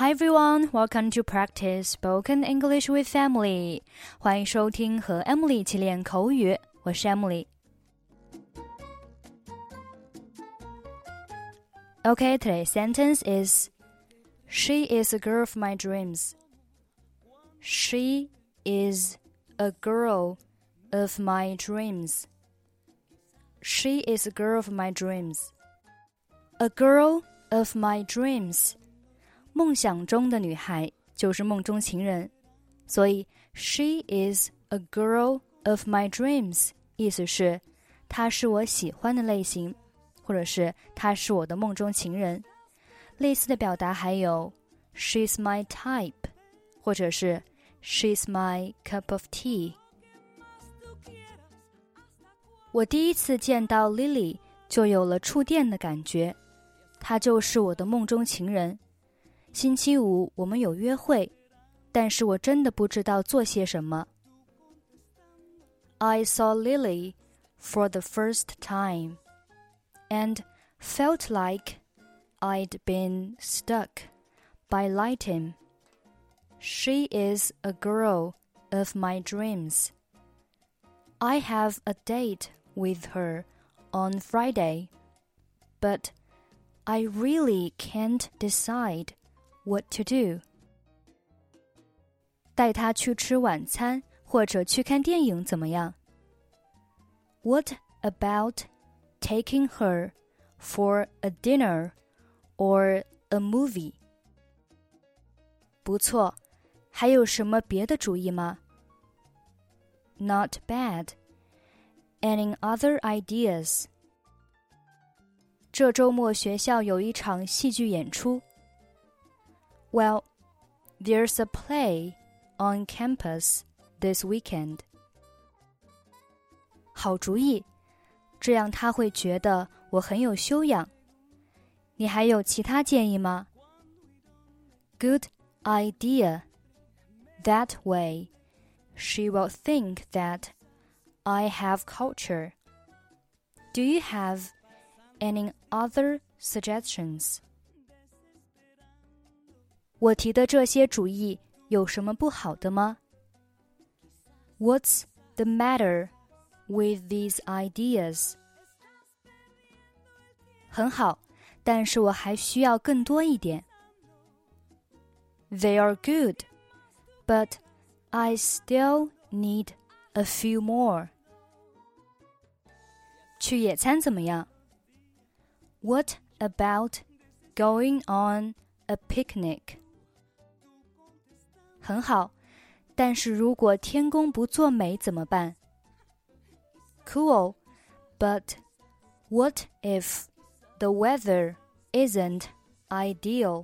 Hi everyone, welcome to practice spoken English with Emily. 欢迎收听和 Emily 一起练口语，我是 Emily。Okay, today's sentence is She is a girl of my dreams. She is a girl of my dreams. She is a girl of my dreams. A girl of my dreams.梦想中的女孩就是梦中情人，所以 She is a girl of my dreams 意思是她是我喜欢的类型，或者是她是我的梦中情人。类似的表达还有 She's my type 或者是 She's my cup of tea。 我第一次见到 Lily 就有了触电的感觉，她就是我的梦中情人。星期五我们有约会，但是我真的不知道做些什么。I saw Lily for the first time and felt like I'd been stuck by lightning. She is a girl of my dreams. I have a date with her on Friday, but I really can't decide.What to do? 带她去吃晚餐或者去看电影怎么样？ What about taking her for a dinner or a movie? 不错，还有什么别的主意吗？ Not bad. Any other ideas? 这周末学校有一场戏剧演出。Well, there's a play on campus this weekend. 好主意，这样他会觉得我很有修养。你还有其他建议吗？ Good idea. That way, she will think that I have culture. Do you have any other suggestions?我提的这些主意有什么不好的吗？ What's the matter with these ideas? 很好，但是我还需要更多一点。They are good, but I still need a few more. 去野餐怎么样？ What about going on a picnic?很好，但是如果天公不作美怎么办？ Cool, but what if the weather isn't ideal?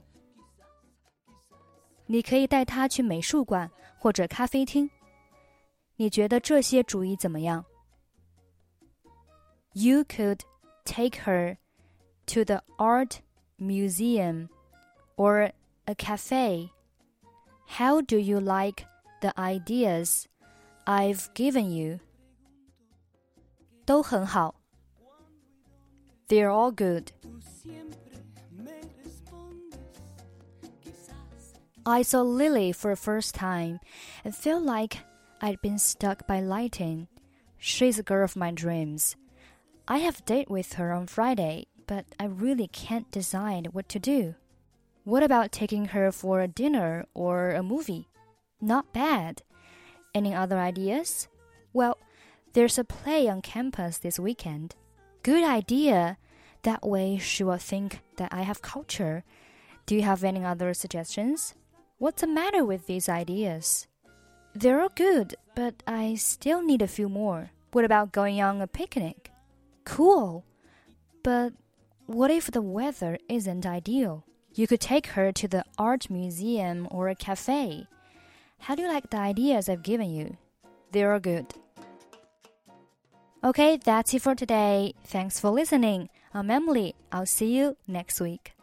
你可以带他去美术馆或者咖啡厅。你觉得这些主意怎么样？ You could take her to the art museum or a cafe.How do you like the ideas I've given you? 都很好。They're all good. I saw Lily for the first time and felt like I'd been stuck by lightning. She's a girl of my dreams. I have a date with her on Friday, but I really can't decide what to do.What about taking her for a dinner or a movie? Not bad. Any other ideas? Well, there's a play on campus this weekend. Good idea. That way she will think that I have culture. Do you have any other suggestions? What's the matter with these ideas? They're all good, but I still need a few more. What about going on a picnic? Cool. But what if the weather isn't ideal?You could take her to the art museum or a cafe. How do you like the ideas I've given you? They're all good. Okay, that's it for today. Thanks for listening. I'm Emily. I'll see you next week.